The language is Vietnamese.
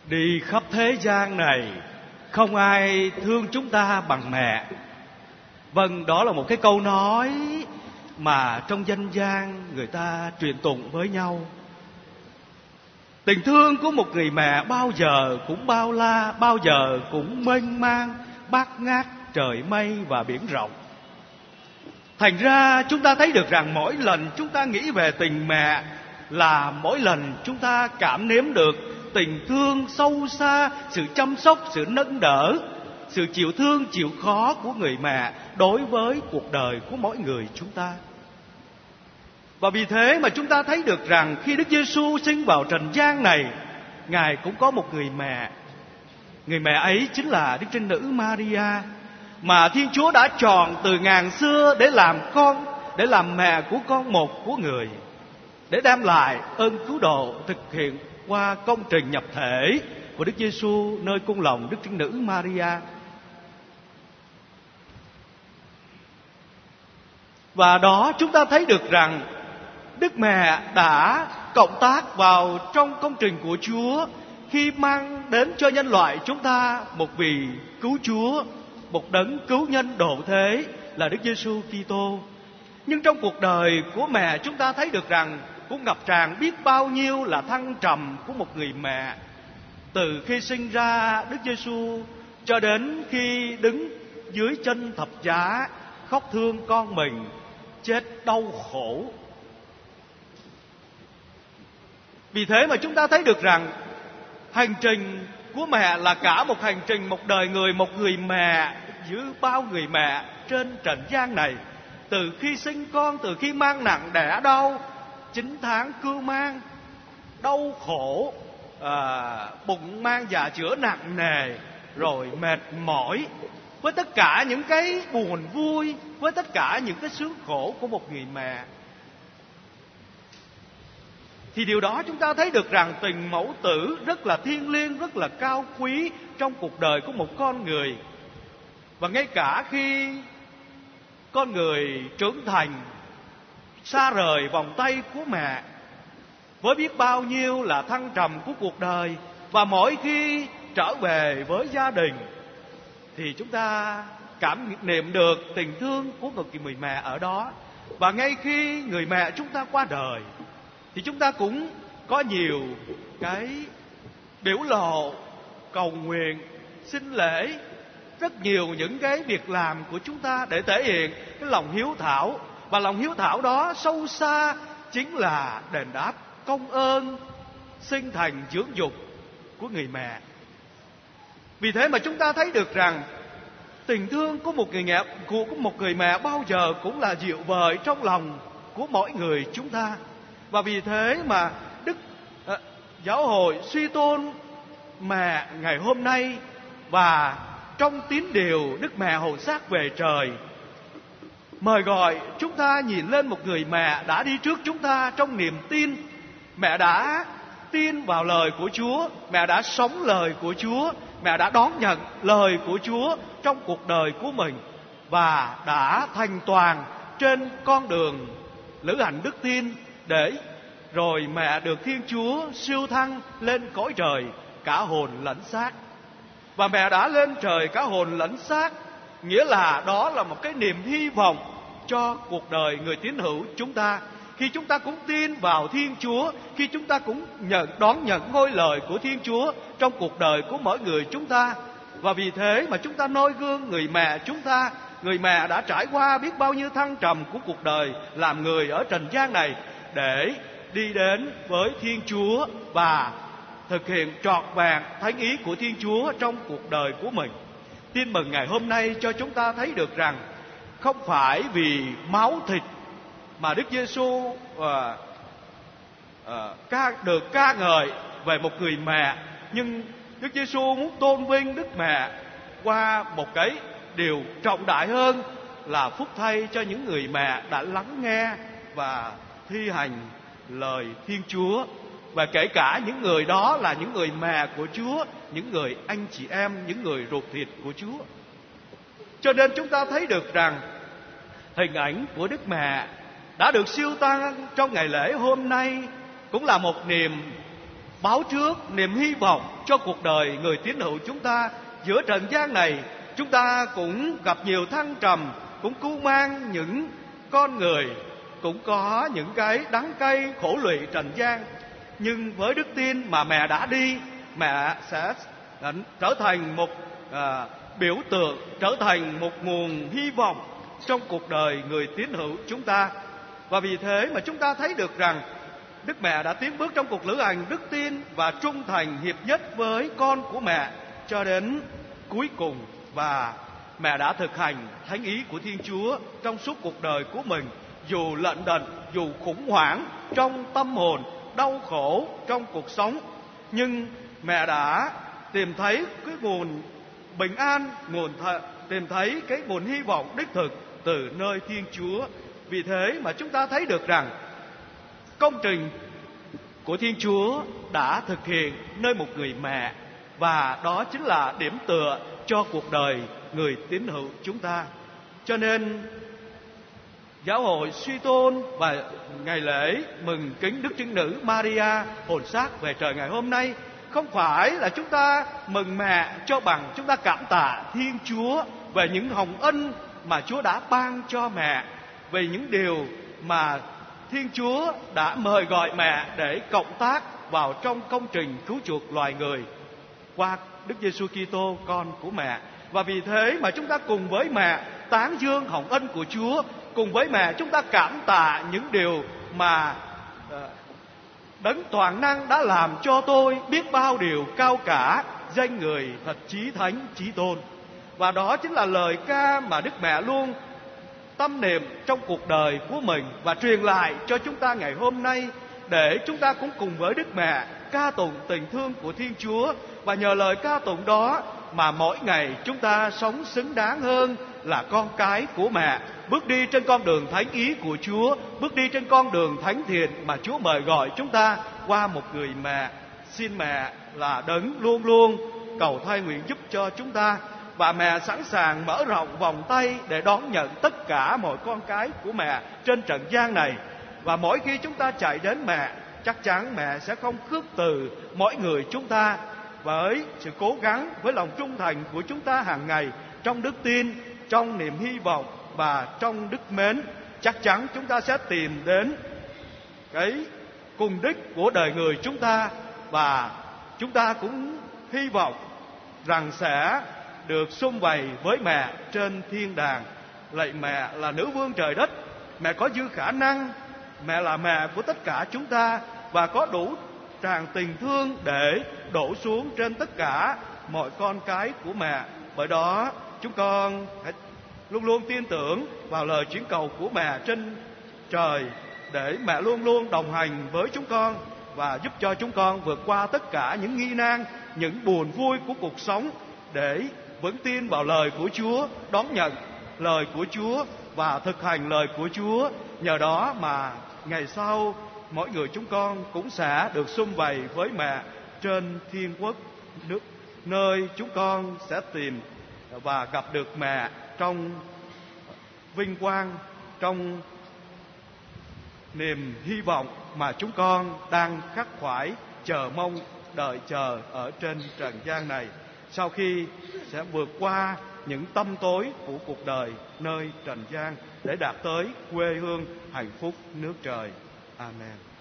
Đi khắp thế gian này, không ai thương chúng ta bằng mẹ. Vâng, đó là một cái câu nói mà trong dân gian người ta truyền tụng với nhau. Tình thương của một người mẹ bao giờ cũng bao la, bao giờ cũng mênh mang, bát ngát trời mây và biển rộng. Thành ra chúng ta thấy được rằng mỗi lần chúng ta nghĩ về tình mẹ là mỗi lần chúng ta cảm nếm được tình thương sâu xa, sự chăm sóc, sự nâng đỡ, sự chịu thương, chịu khó của người mẹ đối với cuộc đời của mỗi người chúng ta. Và vì thế mà chúng ta thấy được rằng khi Đức Giêsu sinh vào trần gian này, Ngài cũng có một người mẹ. Người mẹ ấy chính là Đức Trinh Nữ Maria, mà Thiên Chúa đã chọn từ ngàn xưa để làm con, để làm mẹ của con một của người, để đem lại ơn cứu độ thực hiện qua công trình nhập thể của Đức Giêsu nơi cung lòng Đức Trinh Nữ Maria. Và đó chúng ta thấy được rằng Đức Mẹ đã cộng tác vào trong công trình của Chúa khi mang đến cho nhân loại chúng ta một vị cứu Chúa, một đấng cứu nhân độ thế là Đức Giêsu Kitô. Nhưng trong cuộc đời của mẹ chúng ta thấy được rằng cũng ngập tràn biết bao nhiêu là thăng trầm của một người mẹ. Từ khi sinh ra Đức Giêsu cho đến khi đứng dưới chân thập giá khóc thương con mình chết đau khổ. Vì thế mà chúng ta thấy được rằng hành trình của mẹ là cả một hành trình, một đời người, một người mẹ giữa bao người mẹ trên trần gian này. Từ khi sinh con, từ khi mang nặng đẻ đau 9 tháng cưu mang, đau khổ, bụng mang dạ chữa nặng nề, rồi mệt mỏi, với tất cả những cái buồn vui, với tất cả những cái sướng khổ của một người mẹ, thì điều đó chúng ta thấy được rằng tình mẫu tử rất là thiêng liêng, rất là cao quý trong cuộc đời của một con người. Và ngay cả khi con người trưởng thành, xa rời vòng tay của mẹ, với biết bao nhiêu là thăng trầm của cuộc đời, và mỗi khi trở về với gia đình thì chúng ta cảm niệm được tình thương của một người mẹ ở đó. Và ngay khi người mẹ chúng ta qua đời thì chúng ta cũng có nhiều cái biểu lộ, cầu nguyện, xin lễ, rất nhiều những cái việc làm của chúng ta để thể hiện cái lòng hiếu thảo. Và lòng hiếu thảo đó sâu xa chính là đền đáp công ơn sinh thành dưỡng dục của người mẹ. Vì thế mà chúng ta thấy được rằng tình thương của một người mẹ bao giờ cũng là dịu vời trong lòng của mỗi người chúng ta. Và vì thế mà Đức Giáo hội suy tôn mẹ ngày hôm nay, và trong tín điều Đức Mẹ hầu xác về trời mời gọi chúng ta nhìn lên một người mẹ đã đi trước chúng ta trong niềm tin. Mẹ đã tin vào lời của Chúa, mẹ đã sống lời của Chúa, mẹ đã đón nhận lời của Chúa trong cuộc đời của mình, và đã thành toàn trên con đường lữ hành đức tin, để rồi mẹ được Thiên Chúa siêu thăng lên cõi trời cả hồn lẫn xác. Và mẹ đã lên trời cả hồn lẫn xác, nghĩa là đó là một cái niềm hy vọng cho cuộc đời người tín hữu chúng ta. Khi chúng ta cũng tin vào Thiên Chúa, khi chúng ta cũng đón nhận ngôi lời của Thiên Chúa trong cuộc đời của mỗi người chúng ta. Và vì thế mà chúng ta noi gương người mẹ chúng ta, người mẹ đã trải qua biết bao nhiêu thăng trầm của cuộc đời làm người ở trần gian này, để đi đến với Thiên Chúa và thực hiện trọn vẹn thánh ý của Thiên Chúa trong cuộc đời của mình. Tin mừng ngày hôm nay cho chúng ta thấy được rằng không phải vì máu thịt mà Đức Giêsu được ca ngợi về một người mẹ, nhưng Đức Giêsu muốn tôn vinh Đức Mẹ qua một cái điều trọng đại hơn là phúc thay cho những người mẹ đã lắng nghe và thi hành lời Thiên Chúa. Và kể cả những người đó là những người mẹ của Chúa, những người anh chị em, những người ruột thịt của Chúa. Cho nên chúng ta thấy được rằng hình ảnh của Đức Mẹ đã được siêu tăng trong ngày lễ hôm nay cũng là một niềm báo trước niềm hy vọng cho cuộc đời người tín hữu chúng ta. Giữa trần gian này, chúng ta cũng gặp nhiều thăng trầm, cũng cưu mang những con người, cũng có những cái đắng cay khổ lụy trần gian. Nhưng với đức tin mà mẹ đã đi, mẹ sẽ trở thành một biểu tượng, trở thành một nguồn hy vọng trong cuộc đời người tín hữu chúng ta. Và vì thế mà chúng ta thấy được rằng Đức Mẹ đã tiến bước trong cuộc lữ hành đức tin và trung thành hiệp nhất với con của mẹ cho đến cuối cùng. Và mẹ đã thực hành thánh ý của Thiên Chúa trong suốt cuộc đời của mình. Dù lận đận, dù khủng hoảng trong tâm hồn, đau khổ trong cuộc sống, nhưng mẹ đã tìm thấy cái nguồn bình an, tìm thấy cái nguồn hy vọng đích thực từ nơi Thiên Chúa. Vì thế mà chúng ta thấy được rằng công trình của Thiên Chúa đã thực hiện nơi một người mẹ, và đó chính là điểm tựa cho cuộc đời người tín hữu chúng ta. Cho nên Giáo hội suy tôn và ngày lễ mừng kính Đức Trinh Nữ Maria hồn xác về trời ngày hôm nay không phải là chúng ta mừng mẹ cho bằng chúng ta cảm tạ Thiên Chúa về những hồng ân mà Chúa đã ban cho mẹ, về những điều mà Thiên Chúa đã mời gọi mẹ để cộng tác vào trong công trình cứu chuộc loài người qua Đức Giêsu Kitô con của mẹ. Và vì thế mà chúng ta cùng với mẹ tán dương hồng ân của Chúa, cùng với mẹ chúng ta cảm tạ những điều mà Đấng toàn năng đã làm cho tôi, biết bao điều cao cả, danh người thật chí thánh chí tôn. Và đó chính là lời ca mà Đức Mẹ luôn tâm niệm trong cuộc đời của mình và truyền lại cho chúng ta ngày hôm nay, để chúng ta cũng cùng với Đức Mẹ ca tụng tình thương của Thiên Chúa. Và nhờ lời ca tụng đó mà mỗi ngày chúng ta sống xứng đáng hơn là con cái của mẹ, bước đi trên con đường thánh ý của Chúa, bước đi trên con đường thánh thiện mà Chúa mời gọi chúng ta qua một người mẹ. Xin mẹ là Đấng luôn luôn cầu thay nguyện giúp cho chúng ta, và mẹ sẵn sàng mở rộng vòng tay để đón nhận tất cả mọi con cái của mẹ trên trần gian này. Và mỗi khi chúng ta chạy đến mẹ, chắc chắn mẹ sẽ không khước từ mỗi người chúng ta. Với sự cố gắng, với lòng trung thành của chúng ta hàng ngày trong đức tin, trong niềm hy vọng và trong đức mến, chắc chắn chúng ta sẽ tìm đến cái cùng đích của đời người chúng ta. Và chúng ta cũng hy vọng rằng sẽ được sum vầy với mẹ trên thiên đàng. Lạy mẹ là nữ vương trời đất, mẹ có dư khả năng, mẹ là mẹ của tất cả chúng ta và có đủ tràn tình thương để đổ xuống trên tất cả mọi con cái của mẹ. Bởi đó chúng con hãy luôn luôn tin tưởng vào lời chuyển cầu của mẹ trên trời, để mẹ luôn luôn đồng hành với chúng con và giúp cho chúng con vượt qua tất cả những nghi nan, những buồn vui của cuộc sống, để vững tin vào lời của Chúa, đón nhận lời của Chúa và thực hành lời của Chúa. Nhờ đó mà ngày sau mỗi người chúng con cũng sẽ được sum vầy với mẹ trên thiên quốc, nơi chúng con sẽ tìm và gặp được mẹ trong vinh quang, trong niềm hy vọng mà chúng con đang khắc khoải chờ mong đợi chờ ở trên trần gian này, sau khi sẽ vượt qua những tăm tối của cuộc đời nơi trần gian để đạt tới quê hương hạnh phúc nước trời. Amen.